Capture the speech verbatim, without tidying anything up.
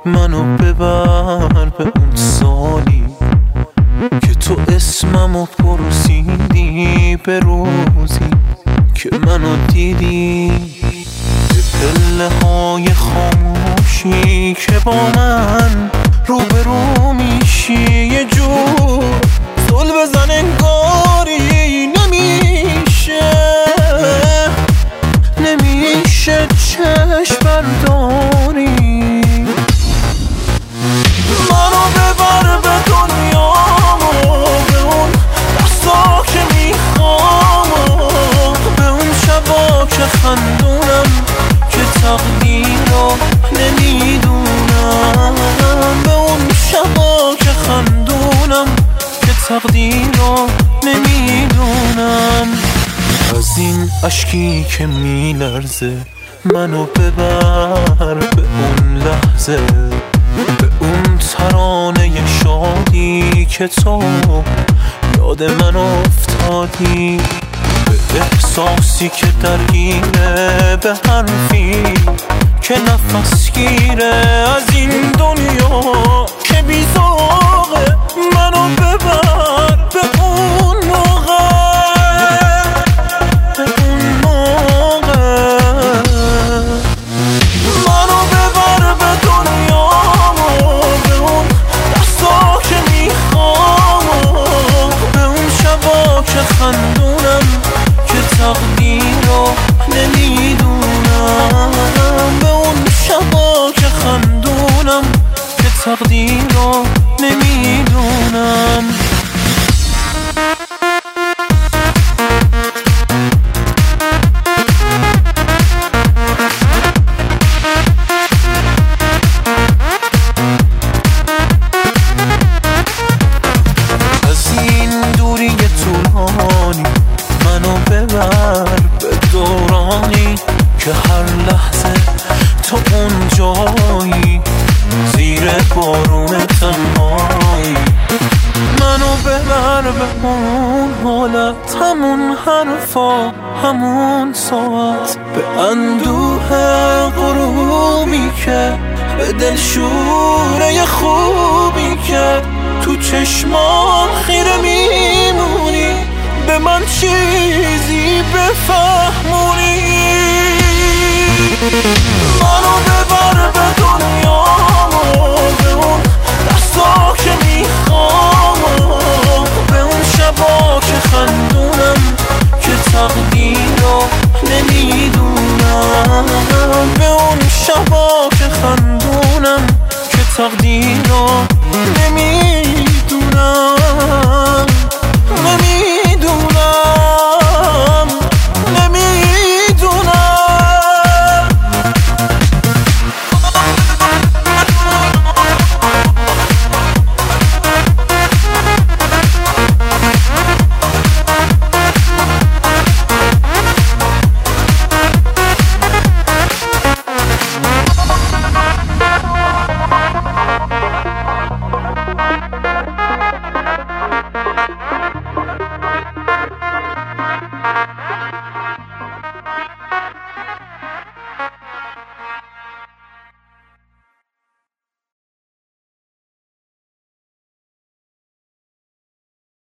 منو ببر به اون سالی که تو اسممو پرسیدی، به روزی که منو دیدی، به پله های خاموشی که با من روبرو میشی. یه جور زل بزن انگاری نمیشه، نمیشه چشم برداری. منو ببر به دنیامو، به اون دستا که میخوام، به اون شبا که خندونم که تقدیر رو نمیدونم، به اون شبا که خندونم که تقدیر رو نمیدونم. از این اشکی که میلرزه منو ببر به اون لحظه، به اون ترانه شادی که تو یاد من افتادی، به احساسی که درگیره، به حرفی که نفس گیره از این دنیا که بیزاقه. منو ببر به اون موقع، به اون موقع. منو ببر به دنیامو، به اون دستا که میخوام، به اون شبا که خندونم که تقدیر رو نمیدونم، به اون شبا که خندونم که تقدیر رو نمیدونم. از این دوری طولانی منو ببر به دورانی که هر لحظه تو اون جایی، زیر بارون تنهایی. منو ببر به اون حالت، همون حرفا، همون ساعت، به اندوه غروبی که به دل شوره خوبی که تو چشمان خیره میمونی، به من چیزی بفهمونی. منو ببر به دنیامو، به اون دستا که میخوام، به اون شبا که خندونم که تقدیر رو نمیدونم، به اون شبا که خندونم که تقدیر رو